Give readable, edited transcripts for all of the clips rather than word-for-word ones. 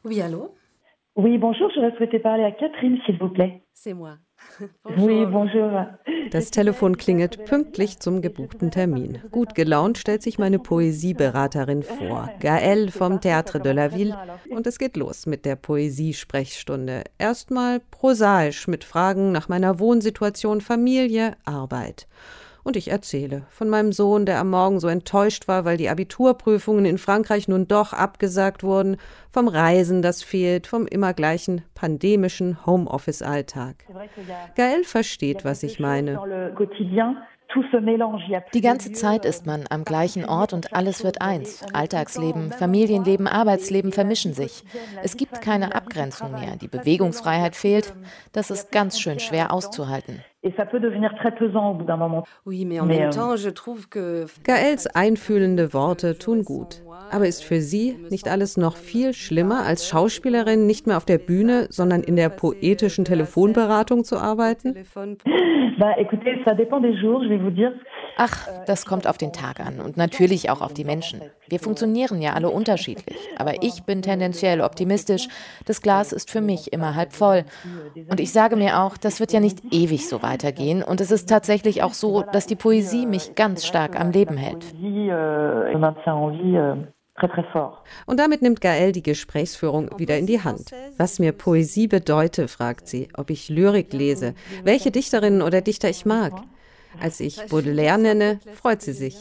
Oui, allô? Oui, bonjour, j'aurais souhaité parler à Catherine, s'il vous plaît. C'est moi. Oui, Bonjour. bonjour. Das Telefon klingelt pünktlich zum gebuchten Termin. Gut gelaunt stellt sich meine Poesieberaterin vor, Gaëlle vom Théâtre de la Ville, und es geht los mit der Poesiesprechstunde. Erstmal prosaisch mit Fragen nach meiner Wohnsituation, Familie, Arbeit. Und ich erzähle von meinem Sohn, der am Morgen so enttäuscht war, weil die Abiturprüfungen in Frankreich nun doch abgesagt wurden, vom Reisen, das fehlt, vom immer gleichen pandemischen Homeoffice-Alltag. Gaëlle versteht, was ich meine. Die ganze Zeit ist man am gleichen Ort und alles wird eins. Alltagsleben, Familienleben, Arbeitsleben vermischen sich. Es gibt keine Abgrenzung mehr. Die Bewegungsfreiheit fehlt. Das ist ganz schön schwer auszuhalten. Oui, mais en même temps, je trouve que Gaëls einfühlende Worte tun gut. Aber ist für sie nicht alles noch viel schlimmer, als Schauspielerin nicht mehr auf der Bühne, sondern in der poetischen Telefonberatung zu arbeiten? Ach, das kommt auf den Tag an und natürlich auch auf die Menschen. Wir funktionieren ja alle unterschiedlich. Aber ich bin tendenziell optimistisch. Das Glas ist für mich immer halb voll. Und ich sage mir auch, das wird ja nicht ewig so weitergehen. Und es ist tatsächlich auch so, dass die Poesie mich ganz stark am Leben hält. Und damit nimmt Gaëlle die Gesprächsführung wieder in die Hand. Was mir Poesie bedeute, fragt sie, ob ich Lyrik lese, welche Dichterinnen oder Dichter ich mag. Als ich Baudelaire nenne, freut sie sich.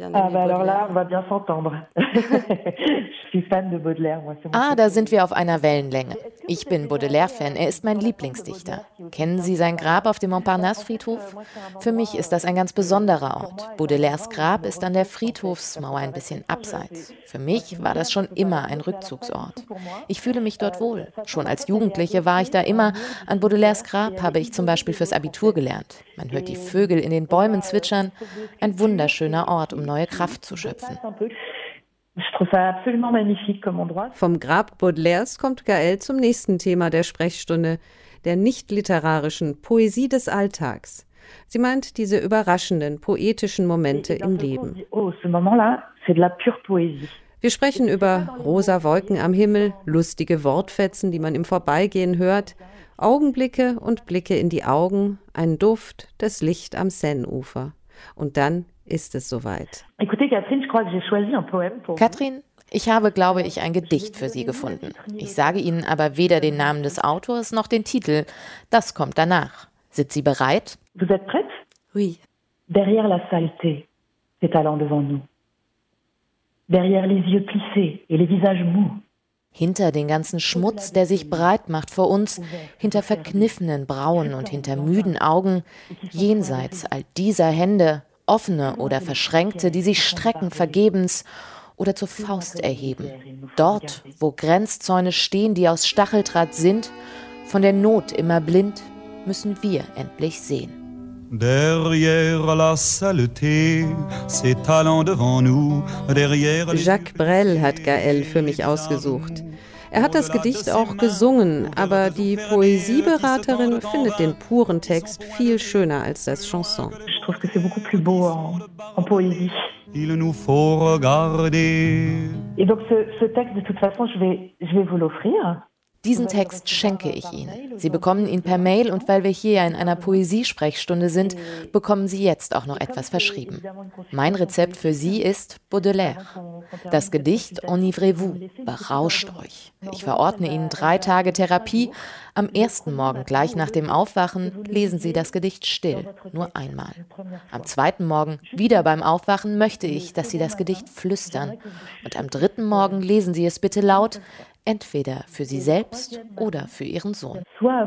Da sind wir auf einer Wellenlänge. Ich bin Baudelaire-Fan, er ist mein Lieblingsdichter. Kennen Sie sein Grab auf dem Montparnasse-Friedhof? Für mich ist das ein ganz besonderer Ort. Baudelaires Grab ist an der Friedhofsmauer ein bisschen abseits. Für mich war das schon immer ein Rückzugsort. Ich fühle mich dort wohl. Schon als Jugendliche war ich da immer. An Baudelaires Grab habe ich zum Beispiel fürs Abitur gelernt. Man hört die Vögel in den Bäumen zwitschern. Ein wunderschöner Ort, um neue Kraft zu schöpfen. Vom Grab Baudelaires kommt Gaëlle zum nächsten Thema der Sprechstunde, der nicht-literarischen Poesie des Alltags. Sie meint diese überraschenden, poetischen Momente im Leben. Wir sprechen über rosa Wolken am Himmel, lustige Wortfetzen, die man im Vorbeigehen hört, Augenblicke und Blicke in die Augen, ein Duft, das Licht am Seineufer. Und dann ist es soweit. Katrin, ich habe, glaube ich, ein Gedicht für Sie gefunden. Ich sage Ihnen aber weder den Namen des Autors noch den Titel. Das kommt danach. Sind Sie bereit? Vous êtes prête? oui. Derrière la saleté, s'étalant devant nous. Derrière les yeux plissés et les visages mous. Hinter den ganzen Schmutz, der sich breit macht vor uns, hinter verkniffenen Brauen und hinter müden Augen, jenseits all dieser Hände, offene oder verschränkte, die sich strecken vergebens oder zur Faust erheben. Dort, wo Grenzzäune stehen, die aus Stacheldraht sind, von der Not immer blind, müssen wir endlich sehen. Derrière la saleté, s'étalant devant nous, derrière les... Jacques Brel hat Gaëlle für mich ausgesucht. Er hat das Gedicht auch gesungen, aber die Poesieberaterin findet den puren Text viel schöner als das Chanson. Je trouve que c'est beaucoup plus beau en poésie. Il nous faut regarder. Et donc ce texte, de toute façon, je vais vous l'offrir. Diesen Text schenke ich Ihnen. Sie bekommen ihn per Mail und weil wir hier ja in einer Poesiesprechstunde sind, bekommen Sie jetzt auch noch etwas verschrieben. Mein Rezept für Sie ist Baudelaire. Das Gedicht Enivrez-vous, berauscht euch. Ich verordne Ihnen 3 Tage Therapie. Am ersten Morgen, gleich nach dem Aufwachen, lesen Sie das Gedicht still, nur einmal. Am zweiten Morgen, wieder beim Aufwachen, möchte ich, dass Sie das Gedicht flüstern. Und am dritten Morgen lesen Sie es bitte laut, entweder für Sie selbst oder für Ihren Sohn.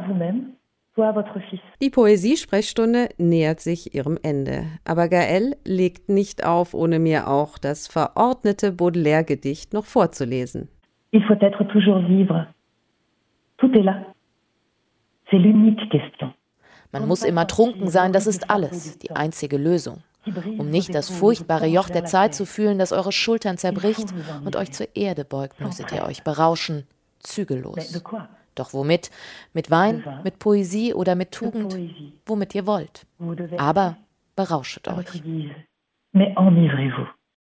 Die Poesiesprechstunde nähert sich ihrem Ende. Aber Gaëlle legt nicht auf, ohne mir auch das verordnete Baudelaire-Gedicht noch vorzulesen. Il faut être toujours vivre. Tout est là. C'est l'unique question. Man muss immer trunken sein, das ist alles, die einzige Lösung. Um nicht das furchtbare Joch der Zeit zu fühlen, das eure Schultern zerbricht und euch zur Erde beugt, müsstet ihr euch berauschen, zügellos. Doch womit? Mit Wein, mit Poesie oder mit Tugend? Womit ihr wollt. Aber berauschet euch. Mais enivrez-vous.